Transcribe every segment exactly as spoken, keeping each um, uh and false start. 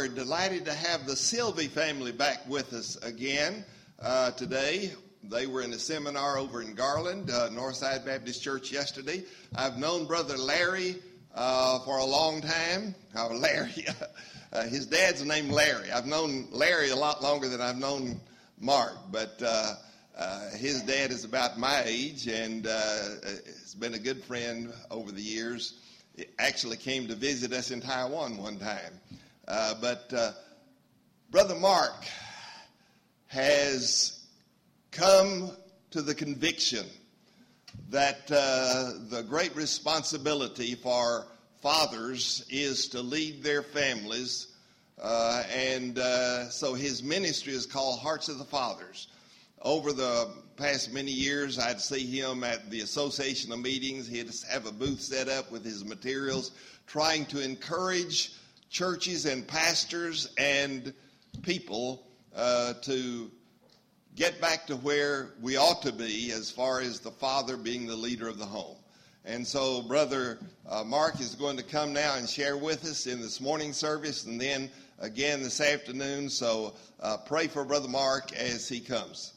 delighted to have the Sylvie family back with us again uh, today. They were in a seminar over in Garland, uh, Northside Baptist Church yesterday. I've known Brother Larry uh, for a long time. Uh, Larry, uh, his dad's named Larry. I've known Larry a lot longer than I've known Mark, but uh, uh, his dad is about my age and uh, has been a good friend over the years. He actually came to visit us in Taiwan one time. Uh, but uh, Brother Mark has come to the conviction that uh, the great responsibility for fathers is to lead their families. Uh, and uh, so his ministry is called Hearts of the Fathers. Over the past many years, I'd see him at the associational meetings. He'd have a booth set up with his materials, trying to encourage churches and pastors and people uh, to get back to where we ought to be as far as the father being the leader of the home. And so Brother uh, Mark is going to come now and share with us in this morning service and then again this afternoon. So uh, pray for Brother Mark as he comes.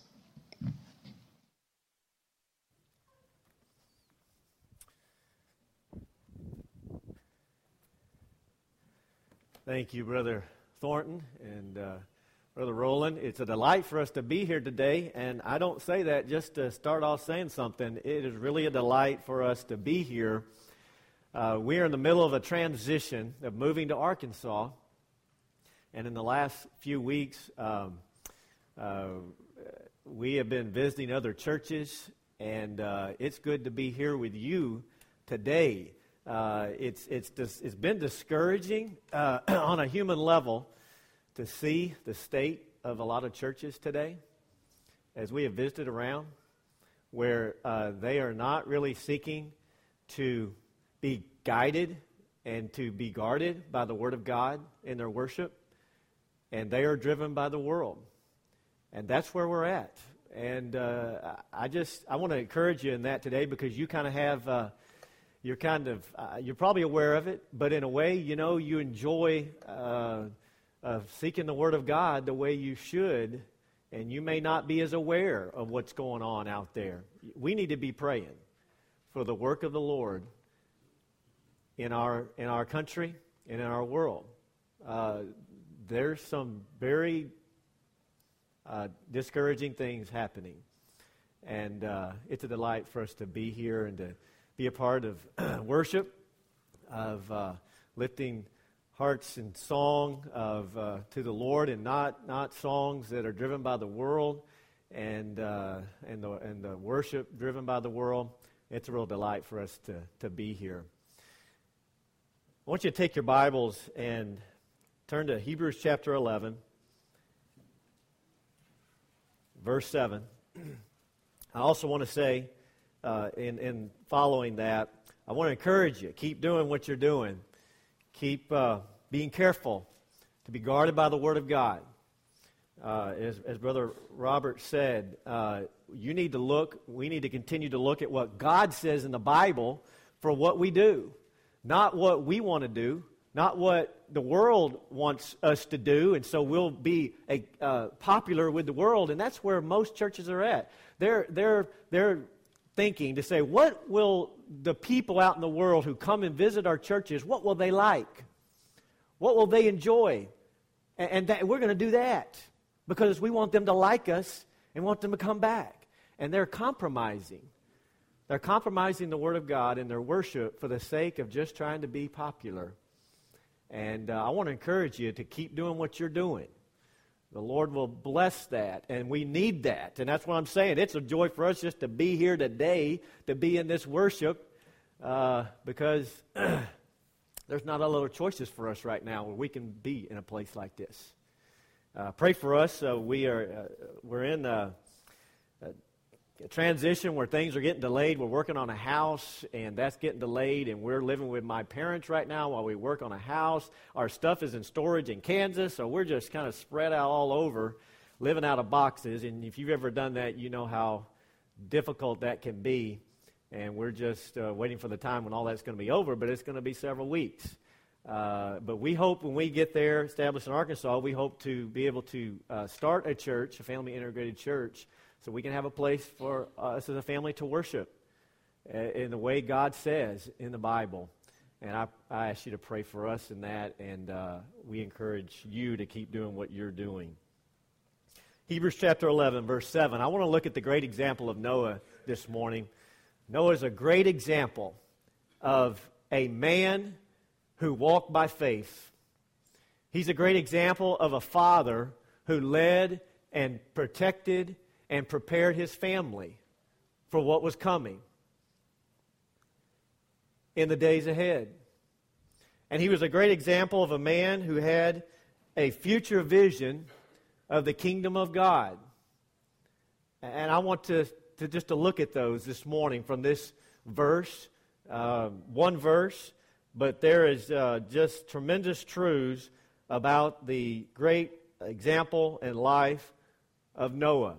Thank you, Brother Thornton and uh, Brother Rowland. It's a delight for us to be here today, and I don't say that just to start off saying something. It is really a delight for us to be here. Uh, we are in the middle of a transition of moving to Arkansas, and in the last few weeks, um, uh, we have been visiting other churches, and uh, it's good to be here with you today. Uh, it's it's dis- it's been discouraging uh, on a human level to see the state of a lot of churches today, as we have visited around, where uh, they are not really seeking to be guided and to be guarded by the Word of God in their worship, and they are driven by the world, and that's where we're at. And uh, I just I want to encourage you in that today, because you kind of have. Uh, You're kind of, uh, you're probably aware of it, but in a way, you know, you enjoy uh, uh, seeking the Word of God the way you should, and you may not be as aware of what's going on out there. We need to be praying for the work of the Lord in our in our country and in our world. Uh, there's some very uh, discouraging things happening, and uh, it's a delight for us to be here and to be a part of worship, of uh, lifting hearts in song of uh, to the Lord, and not not songs that are driven by the world, and uh, and the and the worship driven by the world. It's a real delight for us to to be here. I want you to take your Bibles and turn to Hebrews chapter eleven, verse seven. I also want to say, Uh, in, in following that, I want to encourage you. Keep doing what you're doing. Keep uh, being careful to be guarded by the Word of God. Uh, as, as Brother Robert said, uh, you need to look, we need to continue to look at what God says in the Bible for what we do. Not what we want to do, not what the world wants us to do, and so we'll be a, uh, popular with the world, and that's where most churches are at. They're, they're, they're thinking to say, what will the people out in the world who come and visit our churches, what will they like? What will they enjoy? And, and that, we're going to do that because we want them to like us and want them to come back. And they're compromising. They're compromising the Word of God in their worship for the sake of just trying to be popular. And uh, I want to encourage you to keep doing what you're doing. The Lord will bless that, and we need that. And that's what I'm saying. It's a joy for us just to be here today, to be in this worship, uh, because there's not a lot of choices for us right now where we can be in a place like this. Uh, pray for us. Uh, we are uh, we're in a, a transition where things are getting delayed. We're working on a house, and that's getting delayed, and we're living with my parents right now while we work on a house. Our stuff is in storage in Kansas, so we're just kind of spread out all over, living out of boxes. And if you've ever done that, you know how difficult that can be. And we're just uh, waiting for the time when all that's going to be over, but it's going to be several weeks. Uh, but we hope when we get there, established in Arkansas, we hope to be able to uh, start a church, a family integrated church, so we can have a place for us as a family to worship uh, in the way God says in the Bible. And I, I ask you to pray for us in that, and uh, we encourage you to keep doing what you're doing. Hebrews chapter eleven, verse seven. I want to look at the great example of Noah this morning. Noah is a great example of a man who walked by faith. He's a great example of a father who led and protected and prepared his family for what was coming in the days ahead. And he was a great example of a man who had a future vision of the kingdom of God. And I want to, to just to look at those this morning from this verse, uh, one verse, but there is uh, just tremendous truths about the great example and life of Noah.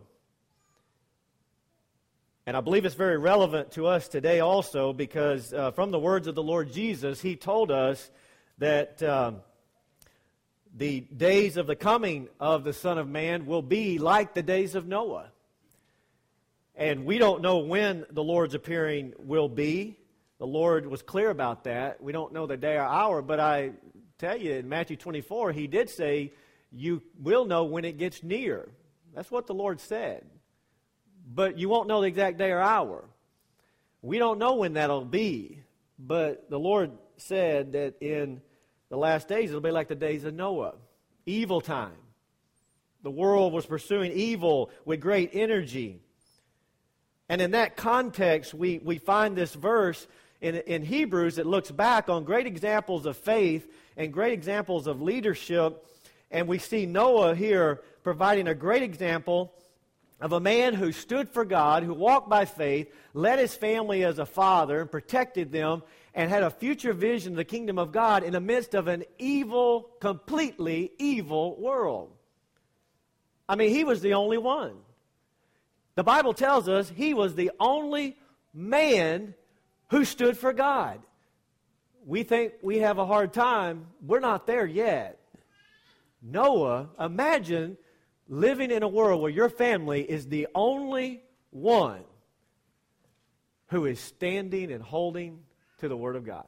And I believe it's very relevant to us today also because uh, from the words of the Lord Jesus, He told us that um, the days of the coming of the Son of Man will be like the days of Noah. And we don't know when the Lord's appearing will be. The Lord was clear about that. We don't know the day or hour, but I tell you, in Matthew twenty-four, He did say, you will know when it gets near. That's what the Lord said. But you won't know the exact day or hour. We don't know when that'll be, but the Lord said that in the last days, it'll be like the days of Noah, evil time. The world was pursuing evil with great energy. And in that context, we, we find this verse in, in Hebrews that looks back on great examples of faith and great examples of leadership. And we see Noah here providing a great example of a man who stood for God, who walked by faith, led his family as a father, and protected them, and had a future vision of the kingdom of God in the midst of an evil, completely evil world. I mean, he was the only one. The Bible tells us he was the only man who stood for God. We think we have a hard time. We're not there yet. Noah, imagine living in a world where your family is the only one who is standing and holding to the Word of God.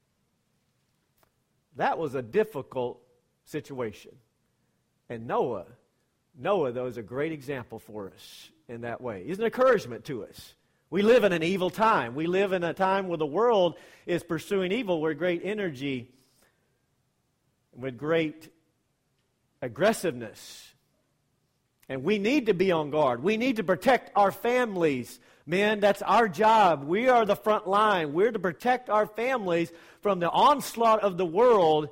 That was a difficult situation. And Noah, Noah, though, is a great example for us in that way. He's an encouragement to us. We live in an evil time. We live in a time where the world is pursuing evil with great energy, with great aggressiveness. And we need to be on guard. We need to protect our families. Men, that's our job. We are the front line. We're to protect our families from the onslaught of the world.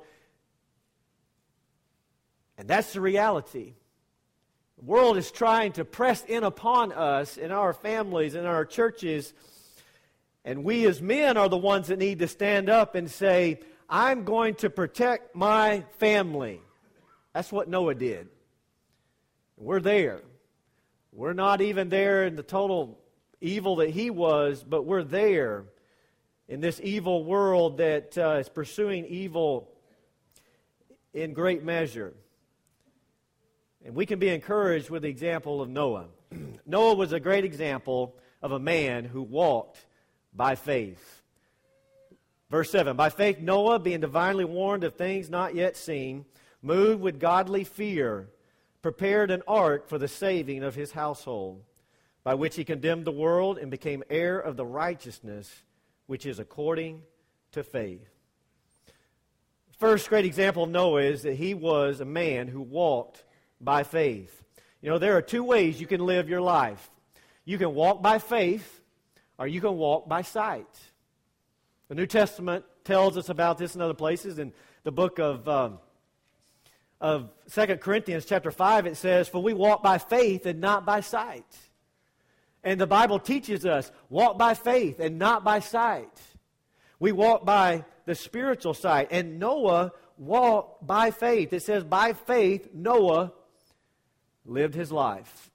And that's the reality. The world is trying to press in upon us, in our families, in our churches. And we as men are the ones that need to stand up and say, I'm going to protect my family. That's what Noah did. We're there. We're not even there in the total evil that he was, but we're there in this evil world that uh, is pursuing evil in great measure. And we can be encouraged with the example of Noah. Noah was a great example of a man who walked by faith. Verse seven, by faith Noah, being divinely warned of things not yet seen, moved with godly fear, prepared an ark for the saving of his household, by which he condemned the world and became heir of the righteousness which is according to faith. First great example of Noah is that he was a man who walked by faith. You know, there are two ways you can live your life. You can walk by faith, or you can walk by sight. The New Testament tells us about this in other places. In the book of um, of Second Corinthians chapter five, it says, for we walk by faith and not by sight. And the Bible teaches us, walk by faith and not by sight. We walk by the spiritual sight. And Noah walked by faith. It says, by faith, Noah lived his life.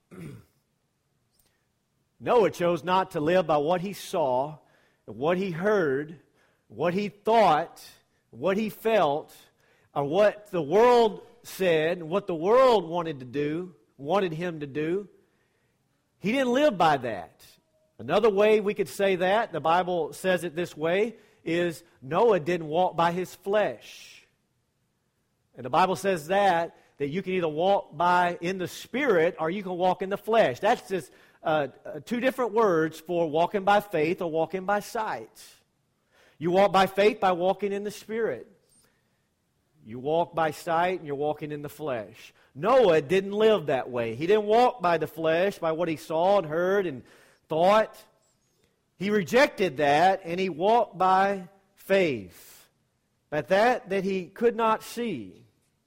Noah chose not to live by what he saw, what he heard, what he thought, what he felt, or what the world said, and what the world wanted to do, wanted him to do. He didn't live by that. Another way we could say that, the Bible says it this way, is Noah didn't walk by his flesh. And the Bible says that, that you can either walk by in the Spirit or you can walk in the flesh. That's just uh, two different words for walking by faith or walking by sight. You walk by faith by walking in the Spirit. You walk by sight and you're walking in the flesh. Noah didn't live that way. He didn't walk by the flesh, by what he saw and heard and thought. He rejected that and he walked by faith. But that that he could not see.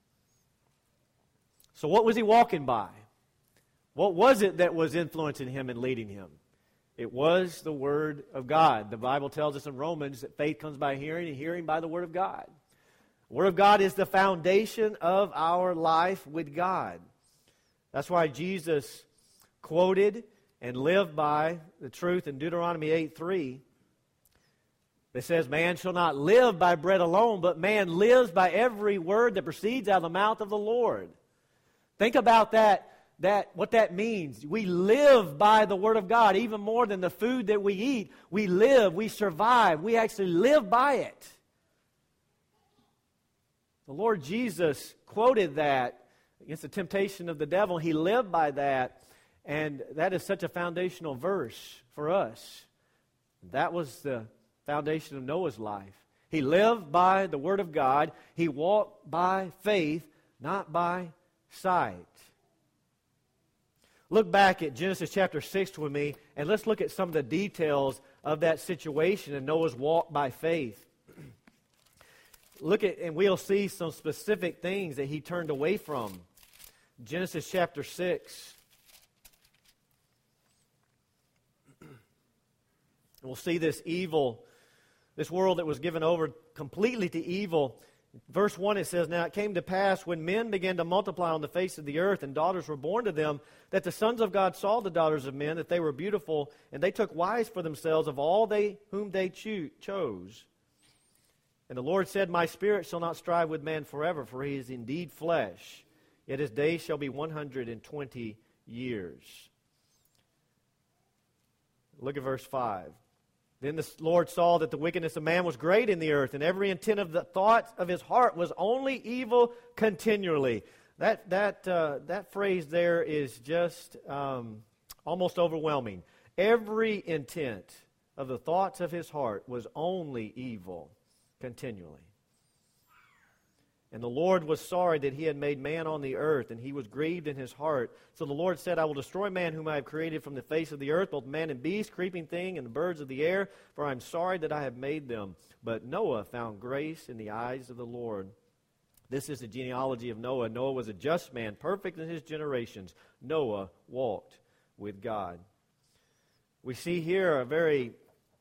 So what was he walking by? What was it that was influencing him and leading him? It was the Word of God. The Bible tells us in Romans that faith comes by hearing and hearing by the Word of God. The Word of God is the foundation of our life with God. That's why Jesus quoted and lived by the truth in Deuteronomy eight three. It says, man shall not live by bread alone, but man lives by every word that proceeds out of the mouth of the Lord. Think about that, that what that means. We live by the Word of God even more than the food that we eat. We live, we survive, we actually live by it. The Lord Jesus quoted that against the temptation of the devil. He lived by that, and that is such a foundational verse for us. That was the foundation of Noah's life. He lived by the Word of God. He walked by faith, not by sight. Look back at Genesis chapter six with me, and let's look at some of the details of that situation in Noah's walk by faith. Look at, and we'll see some specific things that he turned away from. Genesis chapter six. We'll see this evil, this world that was given over completely to evil. Verse one, it says, now it came to pass when men began to multiply on the face of the earth and daughters were born to them, that the sons of God saw the daughters of men, that they were beautiful, and they took wives for themselves of all they whom they cho- chose. And the Lord said, my spirit shall not strive with man forever, for he is indeed flesh, yet his days shall be one hundred twenty years. Look at verse five. Then the Lord saw that the wickedness of man was great in the earth, and every intent of the thoughts of his heart was only evil continually. That that uh, that phrase there is just um, almost overwhelming. Every intent of the thoughts of his heart was only evil continually. And the Lord was sorry that he had made man on the earth, and he was grieved in his heart. So the Lord said, I will destroy man whom I have created from the face of the earth, both man and beast, creeping thing, and the birds of the air, for I am sorry that I have made them. But Noah found grace in the eyes of the Lord. This is the genealogy of Noah. Noah was a just man, perfect in his generations. Noah walked with God. We see here a very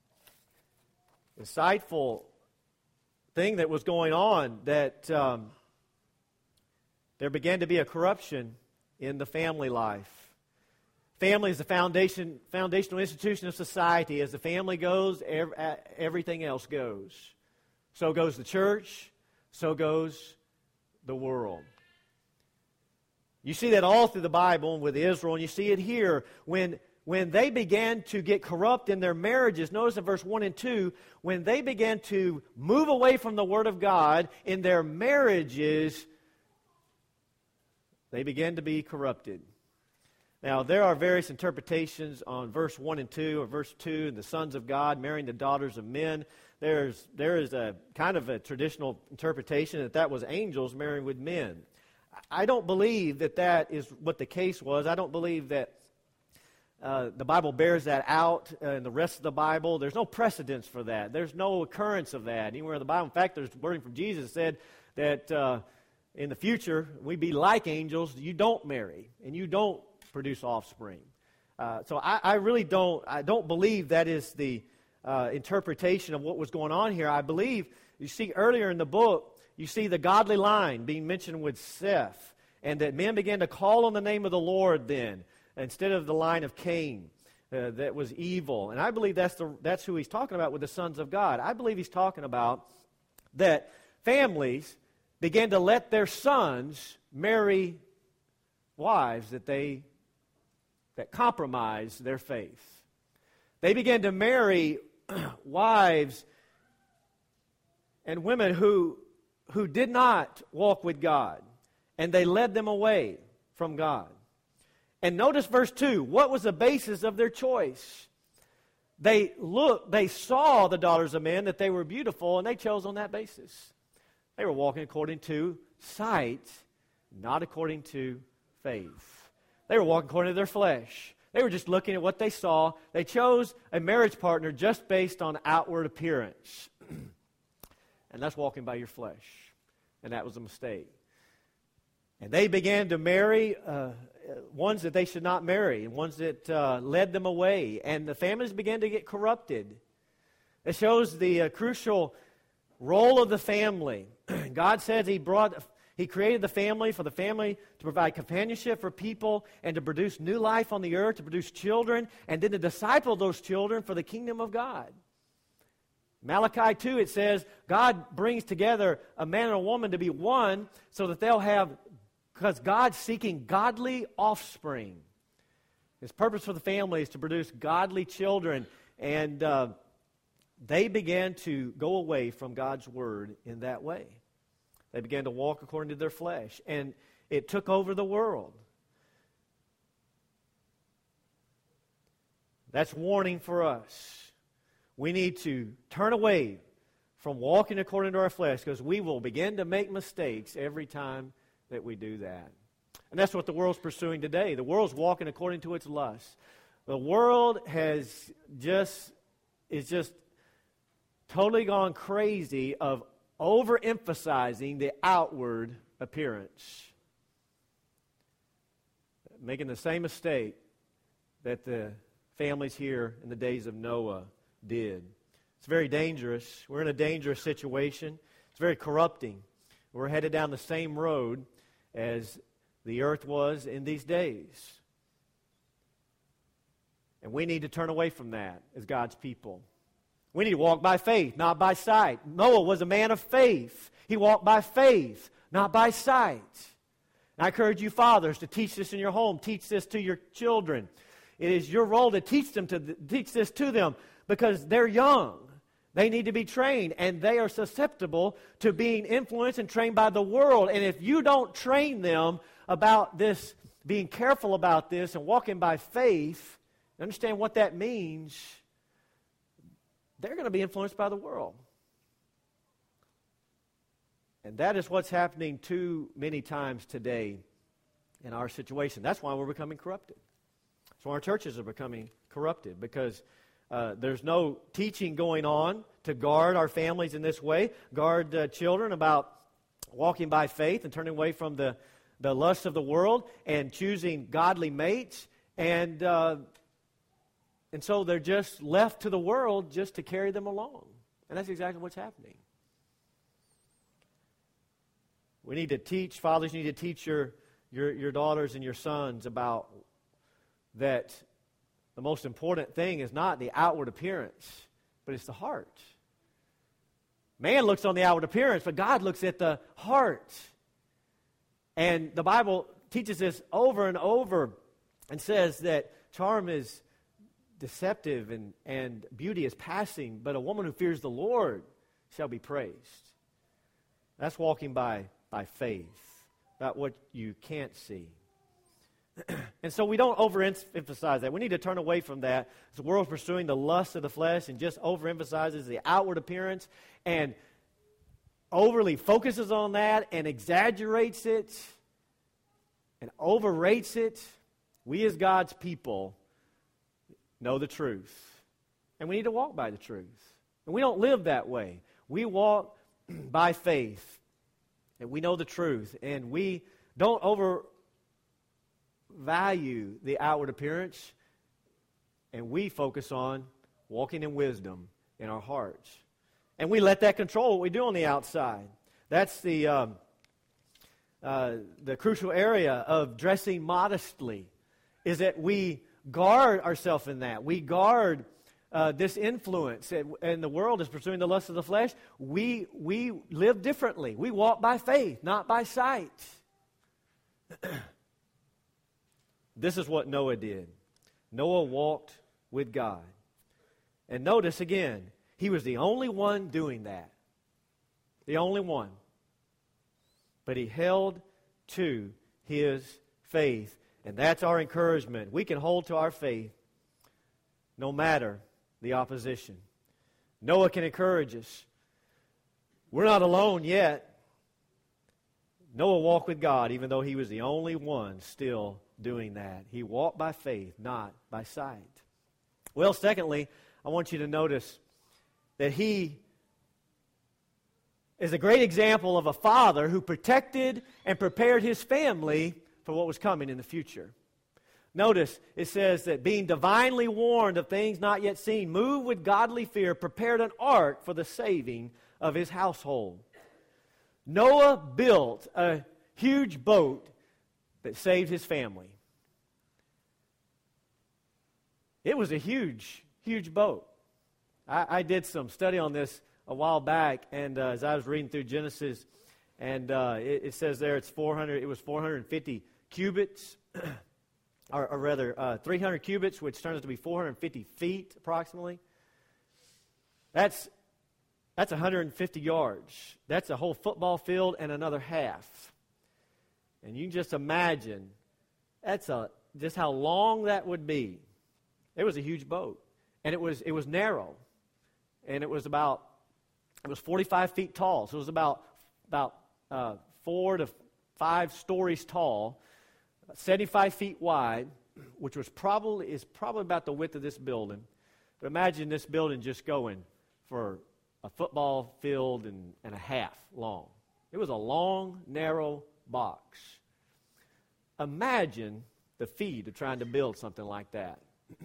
insightful thing that was going on, that um, there began to be a corruption in the family life. Family is the foundation, foundational institution of society. As the family goes, ev- everything else goes. So goes the church, so goes the world. You see that all through the Bible with Israel, and you see it here when When they began to get corrupt in their marriages. Notice in verse one and two, when they began to move away from the Word of God in their marriages, they began to be corrupted. Now, there are various interpretations on verse one and two, or verse two, and the sons of God marrying the daughters of men. There's, there is a kind of a traditional interpretation that that was angels marrying with men. I don't believe that that is what the case was. I don't believe that Uh, the Bible bears that out uh, in the rest of the Bible. There's no precedence for that. There's no occurrence of that anywhere in the Bible. In fact, there's wording from Jesus that said that uh, in the future, we be like angels. You don't marry, and you don't produce offspring. Uh, so I, I really don't, I don't believe that is the uh, interpretation of what was going on here. I believe, you see earlier in the book, you see the godly line being mentioned with Seth, and that men began to call on the name of the Lord then, instead of the line of Cain uh, that was evil. And I believe that's the that's who he's talking about with the sons of God. I believe he's talking about that families began to let their sons marry wives that they that compromised their faith. They began to marry wives and women who who did not walk with God, and they led them away from God. And notice verse two. What was the basis of their choice? They looked, they saw the daughters of men, that they were beautiful, and they chose on that basis. They were walking according to sight, not according to faith. They were walking according to their flesh. They were just looking at what they saw. They chose a marriage partner just based on outward appearance. And that's walking by your flesh. And that was a mistake. And they began to marry uh, ones that they should not marry, and ones that uh, led them away. And the families began to get corrupted. It shows the uh, crucial role of the family. God says He brought, He created the family for the family to provide companionship for people and to produce new life on the earth, to produce children, and then to disciple those children for the kingdom of God. Malachi two, it says, God brings together a man and a woman to be one so that they'll have, because God's seeking godly offspring. His purpose for the family is to produce godly children, and uh, they began to go away from God's word in that way. They began to walk according to their flesh, and it took over the world. That's warning for us. We need to turn away from walking according to our flesh, because we will begin to make mistakes every time that we do that. And that's what the world's pursuing today. The world's walking according to its lusts. The world has just, is just totally gone crazy of overemphasizing the outward appearance. Making the same mistake that the families here in the days of Noah did. It's very dangerous. We're in a dangerous situation. It's very corrupting. We're headed down the same road as the earth was in these days. And we need to turn away from that as God's people. We need to walk by faith, not by sight. Noah was a man of faith. He walked by faith, not by sight. And I encourage you fathers to teach this in your home. Teach this to your children. It is your role to teach them to teach this to them, because they're young. They need to be trained, and they are susceptible to being influenced and trained by the world. And if you don't train them about this, being careful about this and walking by faith, understand what that means, they're going to be influenced by the world. And that is what's happening too many times today in our situation. That's why we're becoming corrupted. That's why our churches are becoming corrupted, because Uh, there's no teaching going on to guard our families in this way, guard uh, children about walking by faith and turning away from the, the lusts of the world and choosing godly mates. And, uh, and so they're just left to the world just to carry them along. And that's exactly what's happening. We need to teach, fathers, you need to teach your, your, your daughters and your sons about that. The most important thing is not the outward appearance, but it's the heart. Man looks on the outward appearance, but God looks at the heart. And the Bible teaches this over and over and says that charm is deceptive and, and beauty is passing, but a woman who fears the Lord shall be praised. That's walking by, by faith, not what you can't see. And so we don't overemphasize that. We need to turn away from that. The world's pursuing the lust of the flesh and just overemphasizes the outward appearance and overly focuses on that and exaggerates it and overrates it. We as God's people know the truth. And we need to walk by the truth. And we don't live that way. We walk by faith. And we know the truth. And we don't over value the outward appearance, and we focus on walking in wisdom in our hearts. And we let that control what we do on the outside. That's the um, uh, the crucial area of dressing modestly, is that we guard ourselves in that. We guard uh, this influence, and, and the world is pursuing the lust of the flesh, we, we live differently. We walk by faith, not by sight. This is what Noah did. Noah walked with God. And notice again, he was the only one doing that. The only one. But he held to his faith. And that's our encouragement. We can hold to our faith no matter the opposition. Noah can encourage us. We're not alone yet. Noah walked with God, even though he was the only one still doing that. He walked by faith, not by sight. Well, secondly, I want you to notice that he is a great example of a father who protected and prepared his family for what was coming in the future. Notice, it says that being divinely warned of things not yet seen, moved with godly fear, prepared an ark for the saving of his household. Noah built a huge boat that saved his family. It was a huge, huge boat. I, I did some study on this a while back, and uh, as I was reading through Genesis, and uh, it, it says there it's four hundred. It was four hundred fifty cubits, or, or rather uh, three hundred cubits, which turns out to be four hundred fifty feet approximately. That's that's one hundred fifty yards. That's a whole football field and another half. And you can just imagine that's a just how long that would be. It was a huge boat, and it was it was narrow, and it was about it was forty-five feet tall. So it was about about uh, four to five stories tall, seventy-five feet wide, which was probably is probably about the width of this building. But imagine this building just going for a football field and, and a half long. It was a long, narrow box. Imagine the feat of trying to build something like that.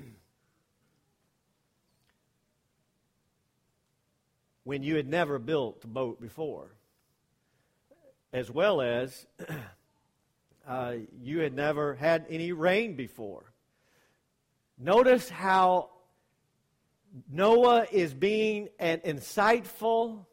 When you had never built a boat before, as well as uh, you had never had any rain before. Notice how Noah is being an insightful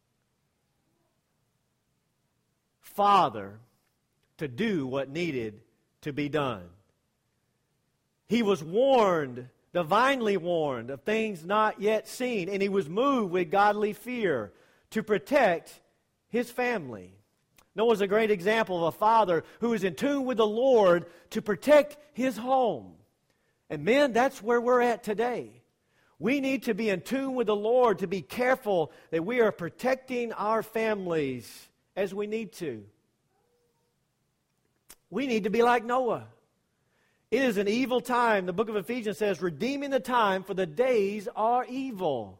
father to do what needed to be done. He was warned, divinely warned, of things not yet seen, and he was moved with godly fear to protect his family. Noah's a great example of a father who is in tune with the Lord to protect his home. And men, that's where we're at today. We need to be in tune with the Lord to be careful that we are protecting our families as we need to. We need to be like Noah. It is an evil time. The book of Ephesians says, redeeming the time, for the days are evil.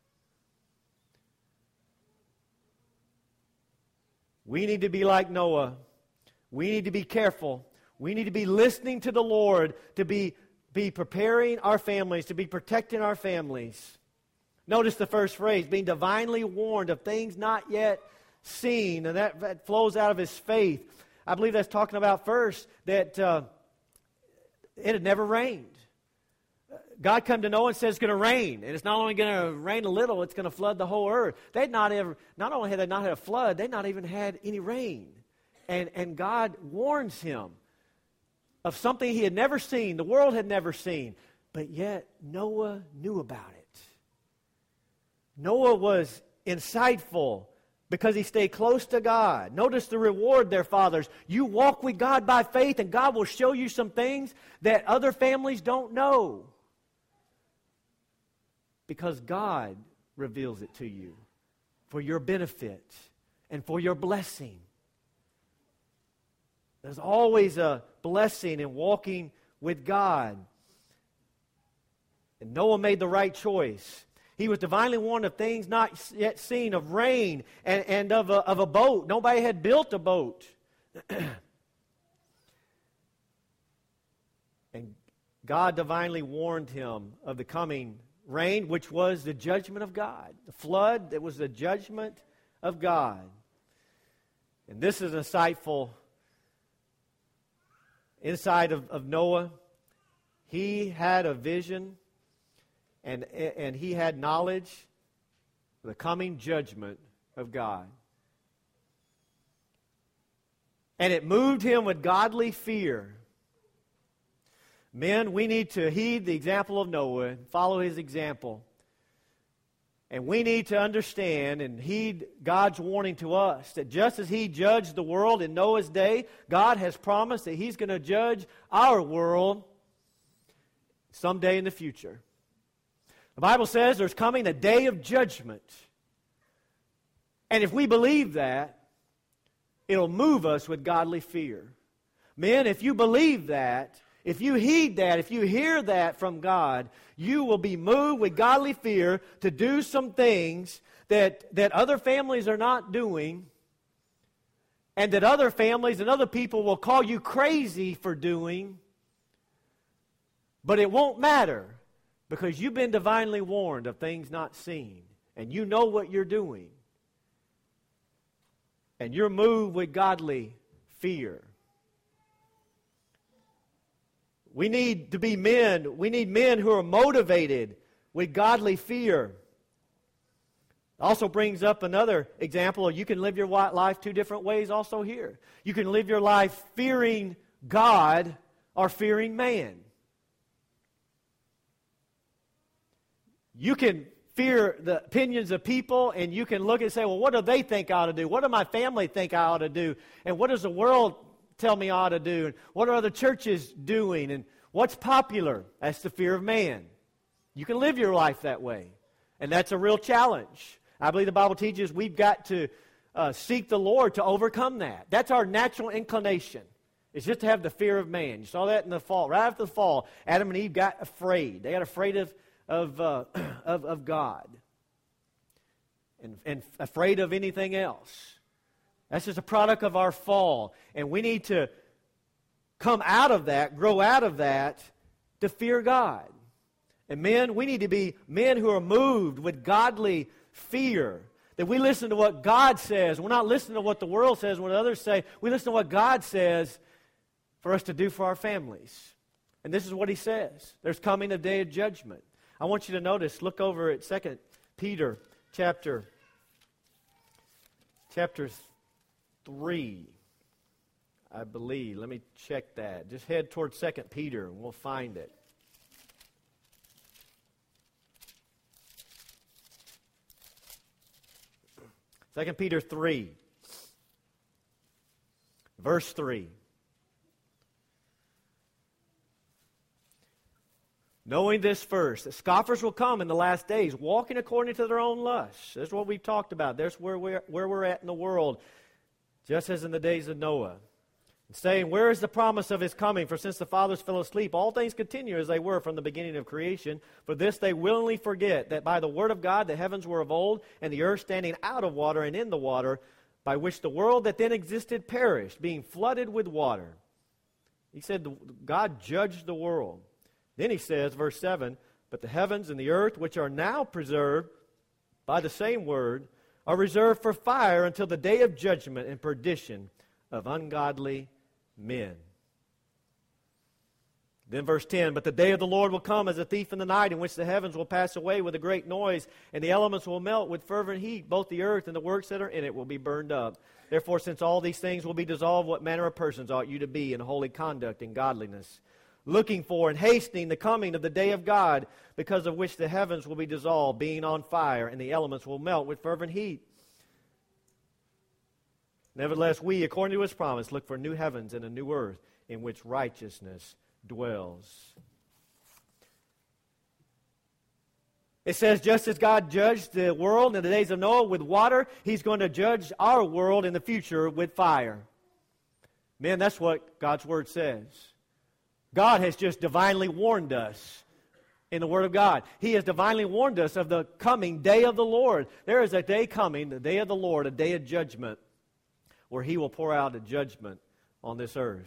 We need to be like Noah. We need to be careful. We need to be listening to the Lord, to be, be preparing our families, to be protecting our families. Notice the first phrase, being divinely warned of things not yet seen. And that, that flows out of his faith. I believe that's talking about first that uh, it had never rained. God come to Noah and says it's going to rain. And it's not only going to rain a little, it's going to flood the whole earth. They'd not ever, not only had they not had a flood, they'd not even had any rain. And, and God warns him of something he had never seen, the world had never seen. But yet Noah knew about it. Noah was insightful because he stayed close to God. Notice the reward there, fathers. You walk with God by faith, and God will show you some things that other families don't know. Because God reveals it to you for your benefit and for your blessing. There's always a blessing in walking with God. And Noah made the right choice. He was divinely warned of things not yet seen, of rain and, and of, a, of a boat. Nobody had built a boat. And God divinely warned him of the coming rain, which was the judgment of God. The flood, that was the judgment of God. And this is insightful insight of, of Noah. He had a vision. and, and he had knowledge of the coming judgment of God. And it moved him with godly fear. Men, we need to heed the example of Noah and follow his example. And we need to understand and heed God's warning to us that just as he judged the world in Noah's day, God has promised that he's going to judge our world someday in the future. The Bible says there's coming a day of judgment. And if we believe that, it'll move us with godly fear. Men, if you believe that, if you heed that, if you hear that from God, you will be moved with godly fear to do some things that, that other families are not doing, and that other families and other people will call you crazy for doing. But it won't matter, because you've been divinely warned of things not seen, and you know what you're doing. And you're moved with godly fear. We need to be men. We need men who are motivated with godly fear. Also brings up another example. You can live your life two different ways also here. You can live your life fearing God or fearing man. You can fear the opinions of people, and you can look and say, well, what do they think I ought to do? What do my family think I ought to do? And what does the world tell me I ought to do? And what are other churches doing? And what's popular? That's the fear of man. You can live your life that way. And that's a real challenge. I believe the Bible teaches we've got to uh, seek the Lord to overcome that. That's our natural inclination. It's just to have the fear of man. You saw that in the fall. Right after the fall, Adam and Eve got afraid. They got afraid of Of, uh, of of God and, and afraid of anything else. That's just a product of our fall. And we need to come out of that, grow out of that, to fear God. And men, we need to be men who are moved with godly fear. That we listen to what God says. We're not listening to what the world says, what others say. We listen to what God says for us to do for our families. And this is what he says. There's coming a day of judgment. I want you to notice, look over at Second Peter chapter, chapter three, I believe. Let me check that. Just head towards Second Peter and we'll find it. Second Peter three, verse three. Knowing this first, that scoffers will come in the last days, walking according to their own lusts. That's what we've talked about. That's where we're, where we're at in the world, just as in the days of Noah. And saying, where is the promise of his coming? For since the fathers fell asleep, all things continue as they were from the beginning of creation. For this they willingly forget, that by the word of God the heavens were of old, and the earth standing out of water and in the water, by which the world that then existed perished, being flooded with water. He said God judged the world. Then he says, verse seven, but the heavens and the earth, which are now preserved by the same word, are reserved for fire until the day of judgment and perdition of ungodly men. Then verse ten, but the day of the Lord will come as a thief in the night, in which the heavens will pass away with a great noise, and the elements will melt with fervent heat. Both the earth and the works that are in it will be burned up. Therefore, since all these things will be dissolved, what manner of persons ought you to be in holy conduct and godliness, looking for and hastening the coming of the day of God, because of which the heavens will be dissolved, being on fire, and the elements will melt with fervent heat. Nevertheless, we, according to his promise, look for new heavens and a new earth, in which righteousness dwells. It says, just as God judged the world in the days of Noah with water, he's going to judge our world in the future with fire. Man, that's what God's word says. God has just divinely warned us in the Word of God. He has divinely warned us of the coming day of the Lord. There is a day coming, the day of the Lord, a day of judgment, where he will pour out a judgment on this earth.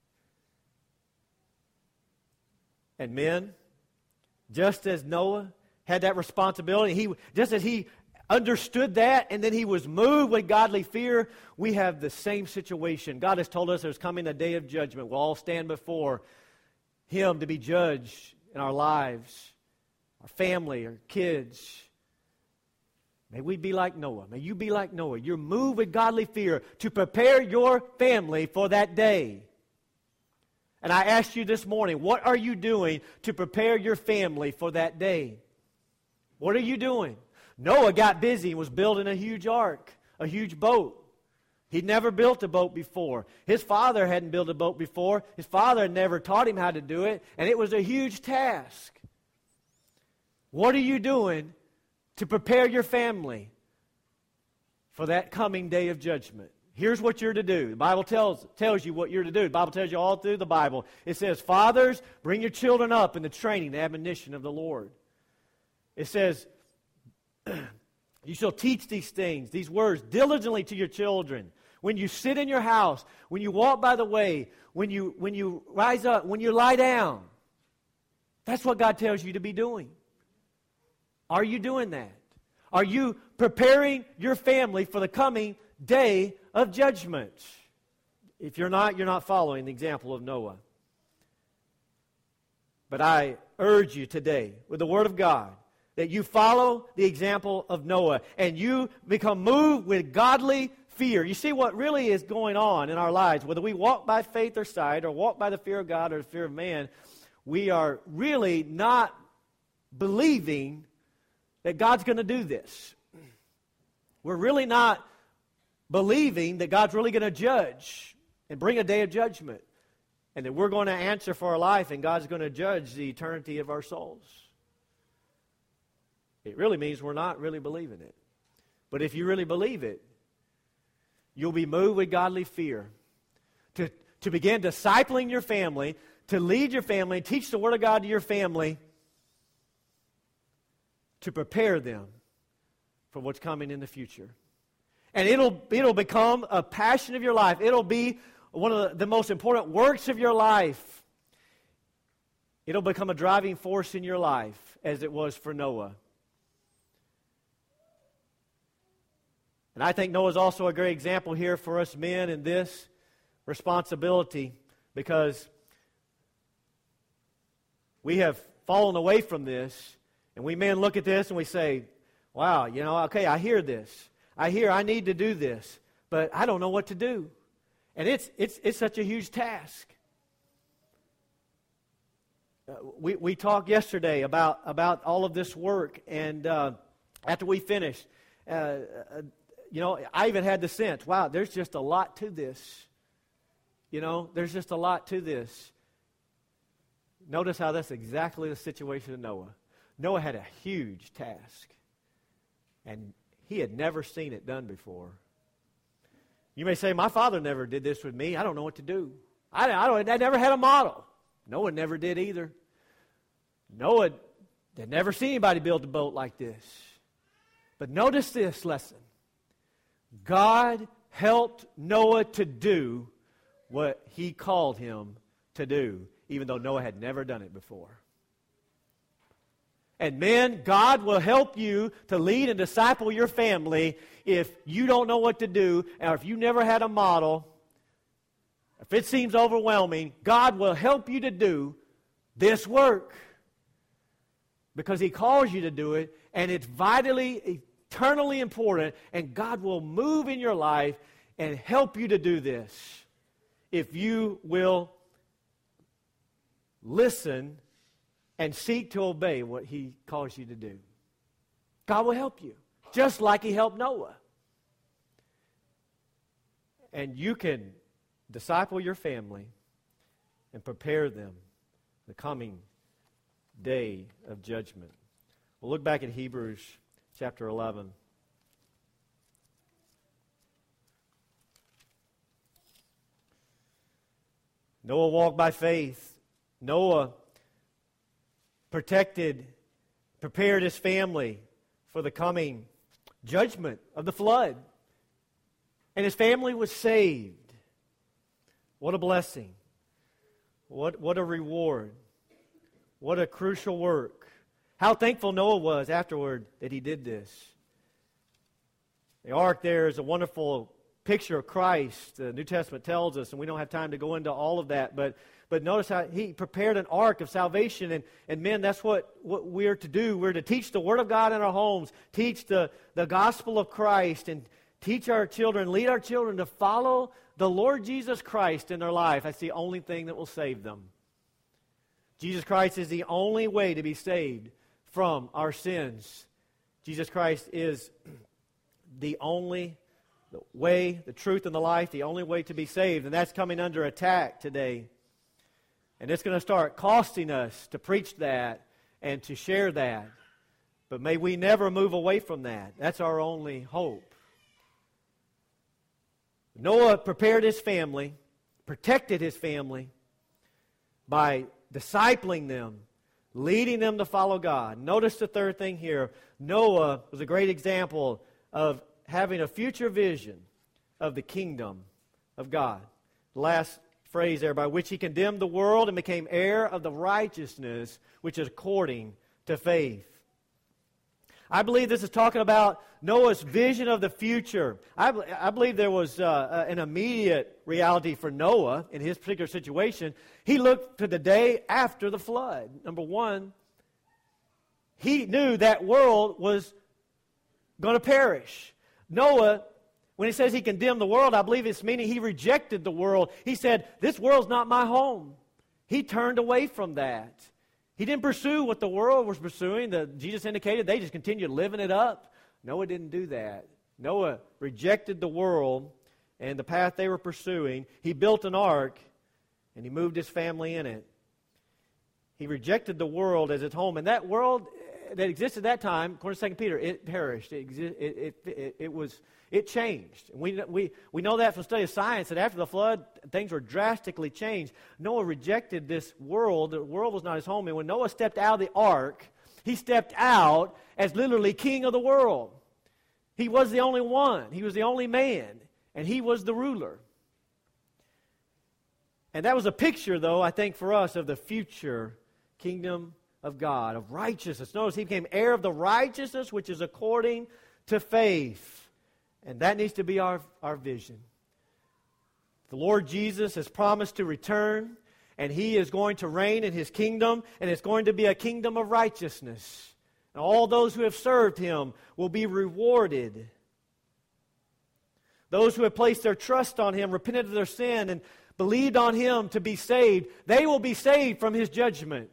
And men, just as Noah had that responsibility, he just as he understood that, and then he was moved with godly fear, we have the same situation. God has told us there's coming a day of judgment. We'll all stand before him to be judged in our lives. our family, our kids. May we be like Noah. May you be like Noah. You're moved with godly fear to prepare your family for that day. And I asked you this morning, what are you doing to prepare your family for that day? What are you doing? Noah got busy and was building a huge ark, a huge boat. He'd never built a boat before. His father hadn't built a boat before. His father had never taught him how to do it, and it was a huge task. What are you doing to prepare your family for that coming day of judgment? Here's what you're to do. The Bible tells, tells you what you're to do. The Bible tells you all through the Bible. It says, fathers, bring your children up in the training and admonition of the Lord. It says, you shall teach these things, these words, diligently to your children. When you sit in your house, when you walk by the way, when you, when you rise up, when you lie down. That's what God tells you to be doing. Are you doing that? Are you preparing your family for the coming day of judgment? If you're not, you're not following the example of Noah. But I urge you today, with the Word of God, that you follow the example of Noah and you become moved with godly fear. You see what really is going on in our lives, whether we walk by faith or sight or walk by the fear of God or the fear of man, we are really not believing that God's going to do this. We're really not believing that God's really going to judge and bring a day of judgment and that we're going to answer for our life and God's going to judge the eternity of our souls. It really means we're not really believing it. But if you really believe it, you'll be moved with godly fear to, to begin discipling your family, to lead your family, teach the Word of God to your family, to prepare them for what's coming in the future. And it'll, it'll become a passion of your life. It'll be one of the, the most important works of your life. It'll become a driving force in your life as it was for Noah. And I think Noah's also a great example here for us men in this responsibility because we have fallen away from this. And we men look at this and we say, wow, you know, okay, I hear this. I hear I need to do this, but I don't know what to do. And it's it's it's such a huge task. Uh, we we talked yesterday about, about all of this work, and uh, after we finished, uh, uh, you know, I even had the sense, wow, there's just a lot to this. You know, there's just a lot to this. Notice how that's exactly the situation of Noah. Noah had a huge task, and he had never seen it done before. You may say, my father never did this with me. I don't know what to do. I, I, don't, I never had a model. Noah never did either. Noah had never seen anybody build a boat like this. But notice this lesson. God helped Noah to do what he called him to do, even though Noah had never done it before. And men, God will help you to lead and disciple your family if you don't know what to do, or if you never had a model. If it seems overwhelming, God will help you to do this work because He calls you to do it, and it's vitally, eternally important, and God will move in your life and help you to do this if you will listen and seek to obey what He calls you to do. God will help you, just like He helped Noah. And you can disciple your family and prepare them for the coming day of judgment. We'll look back at Hebrews chapter eleven. Noah walked by faith. Noah protected, prepared his family for the coming judgment of the flood. And his family was saved. What a blessing. What, what a reward. What a crucial work. How thankful Noah was afterward that he did this. The ark there is a wonderful picture of Christ. The New Testament tells us, and we don't have time to go into all of that, but but notice how he prepared an ark of salvation, and, and men, that's what, what we're to do. We're to teach the Word of God in our homes, teach the, the gospel of Christ, and teach our children, lead our children to follow the Lord Jesus Christ in their life. That's the only thing that will save them. Jesus Christ is the only way to be saved from our sins. Jesus Christ is the only way, the truth, and the life, the only way to be saved. And that's coming under attack today. And it's going to start costing us to preach that and to share that. But may we never move away from that. That's our only hope. Noah prepared his family, protected his family by discipling them, leading them to follow God. Notice the third thing here. Noah was a great example of having a future vision of the kingdom of God. The last phrase there, by which he condemned the world and became heir of the righteousness which is according to faith. I believe this is talking about Noah's vision of the future. I, I believe there was uh, an immediate reality for Noah in his particular situation. He looked to the day after the flood. Number one, he knew that world was going to perish. Noah, when he says he condemned the world, I believe it's meaning he rejected the world. He said, this world's not my home. He turned away from that. He didn't pursue what the world was pursuing. The, Jesus indicated they just continued living it up. Noah didn't do that. Noah rejected the world and the path they were pursuing. He built an ark, and he moved his family in it. He rejected the world as its home. And that world that existed at that time, according to Second Peter, it perished. It, exi- it, it, it, it was... It changed. We, we, we know that from study of science, that after the flood, things were drastically changed. Noah rejected this world. The world was not his home. And when Noah stepped out of the ark, he stepped out as literally king of the world. He was the only one. He was the only man. And he was the ruler. And that was a picture, though, I think, for us of the future kingdom of God, of righteousness. Notice he became heir of the righteousness which is according to faith. And that needs to be our, our vision. The Lord Jesus has promised to return, and He is going to reign in His kingdom, and it's going to be a kingdom of righteousness. And all those who have served Him will be rewarded. Those who have placed their trust on Him, repented of their sin, and believed on Him to be saved, they will be saved from His judgment.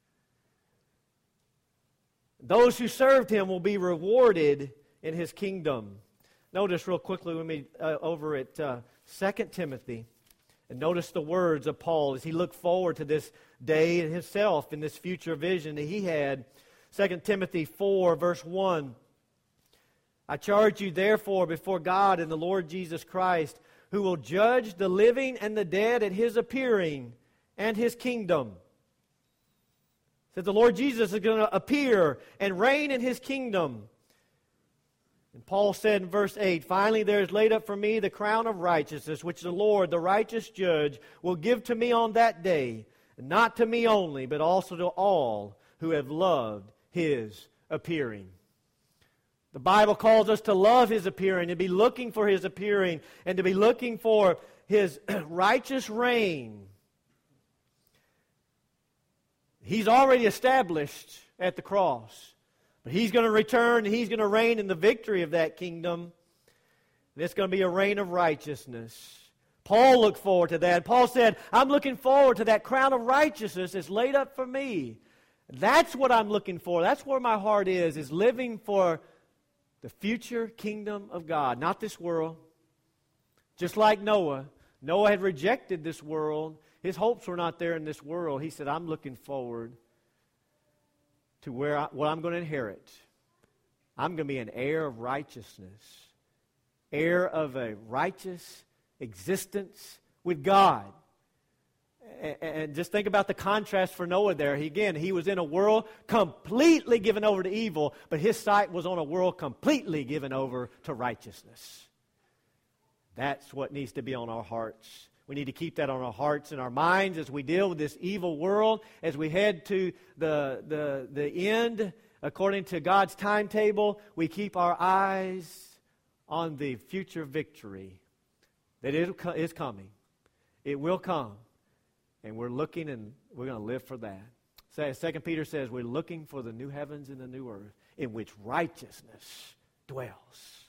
Those who served Him will be rewarded in His kingdom. Notice real quickly with me uh, over at uh, Second Timothy, and notice the words of Paul as he looked forward to this day and himself in this future vision that he had. Second Timothy four, verse one. I charge you therefore before God and the Lord Jesus Christ, who will judge the living and the dead at His appearing and His kingdom. That the Lord Jesus is going to appear and reign in His kingdom. And Paul said in verse eight, finally there is laid up for me the crown of righteousness, which the Lord, the righteous judge, will give to me on that day, and not to me only, but also to all who have loved His appearing. The Bible calls us to love His appearing, to be looking for His appearing, and to be looking for His righteous reign. He's already established at the cross. But He's going to return, and He's going to reign in the victory of that kingdom. And it's going to be a reign of righteousness. Paul looked forward to that. Paul said, I'm looking forward to that crown of righteousness that's laid up for me. That's what I'm looking for. That's where my heart is, is living for the future kingdom of God, not this world. Just like Noah. Noah had rejected this world. His hopes were not there in this world. He said, I'm looking forward to where I, what I'm going to inherit. I'm going to be an heir of righteousness. Heir of a righteous existence with God. And, and just think about the contrast for Noah there. He, again, he was in a world completely given over to evil, but his sight was on a world completely given over to righteousness. That's what needs to be on our hearts. We need to keep that on our hearts and our minds as we deal with this evil world, as we head to the, the, the end, according to God's timetable. We keep our eyes on the future victory that it is coming. It will come. And we're looking and we're going to live for that. Second Peter says we're looking for the new heavens and the new earth in which righteousness dwells.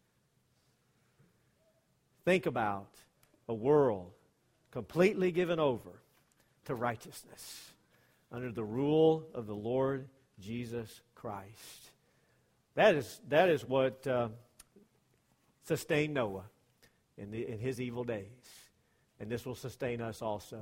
Think about a world completely given over to righteousness under the rule of the Lord Jesus Christ. That is, that is what uh, sustained Noah in, the, in his evil days. And this will sustain us also.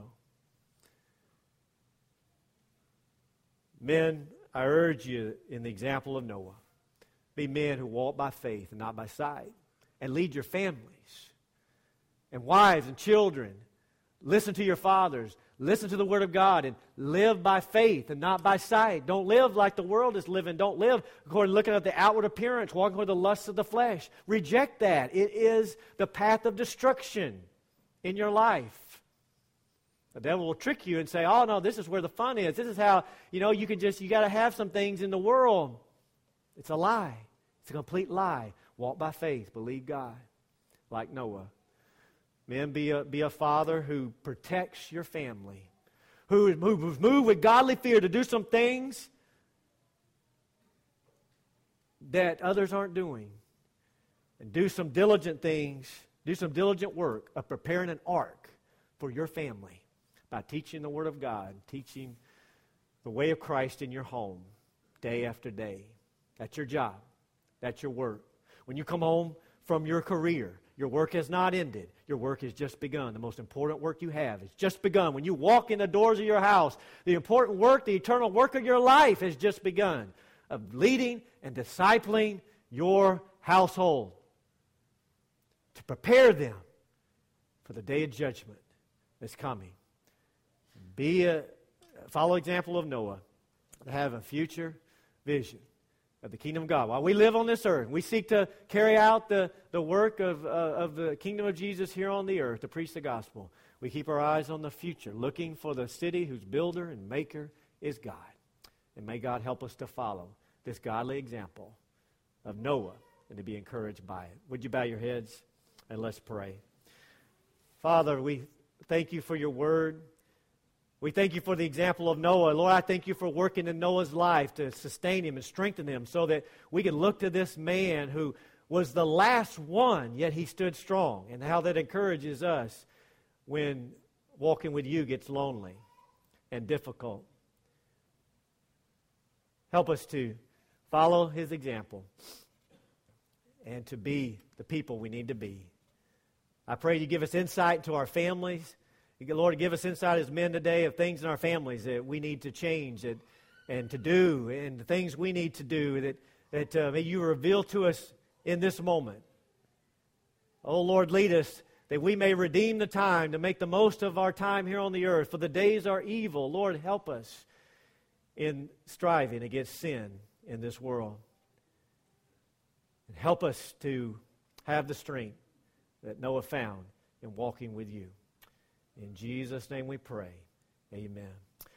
Men, I urge you in the example of Noah, be men who walk by faith and not by sight, and lead your families. And wives and children, listen to your fathers, listen to the Word of God, and live by faith and not by sight. Don't live like the world is living. Don't live according to looking at the outward appearance, walking with the lusts of the flesh. Reject that. It is the path of destruction in your life. The devil will trick you and say, oh, no, this is where the fun is. This is how, you know, you can just, you got to have some things in the world. It's a lie. It's a complete lie. Walk by faith. Believe God. Like Noah. Men, be a, be a father who protects your family. Who is moved, moved with godly fear to do some things that others aren't doing. And do some diligent things. Do some diligent work of preparing an ark for your family. By teaching the Word of God, teaching the way of Christ in your home day after day. That's your job. That's your work. When you come home from your career, your work has not ended. Your work has just begun. The most important work you have has just begun. When you walk in the doors of your house, the important work, the eternal work of your life has just begun. Of leading and discipling your household. To prepare them for the day of judgment that's coming. Be a follow example of Noah. To have a future vision of the kingdom of God. While we live on this earth, we seek to carry out the, the work of, uh, of the kingdom of Jesus here on the earth, to preach the gospel. We keep our eyes on the future, looking for the city whose builder and maker is God. And may God help us to follow this godly example of Noah and to be encouraged by it. Would you bow your heads and let's pray. Father, we thank you for your word. We thank you for the example of Noah. Lord, I thank you for working in Noah's life to sustain him and strengthen him so that we can look to this man who was the last one, yet he stood strong, and how that encourages us when walking with you gets lonely and difficult. Help us to follow his example and to be the people we need to be. I pray you give us insight into our families. Lord, give us insight as men today of things in our families that we need to change and, and to do, and the things we need to do that, that uh, may you reveal to us in this moment. Oh, Lord, lead us that we may redeem the time to make the most of our time here on the earth, for the days are evil. Lord, help us in striving against sin in this world. And help us to have the strength that Noah found in walking with you. In Jesus' name we pray. Amen.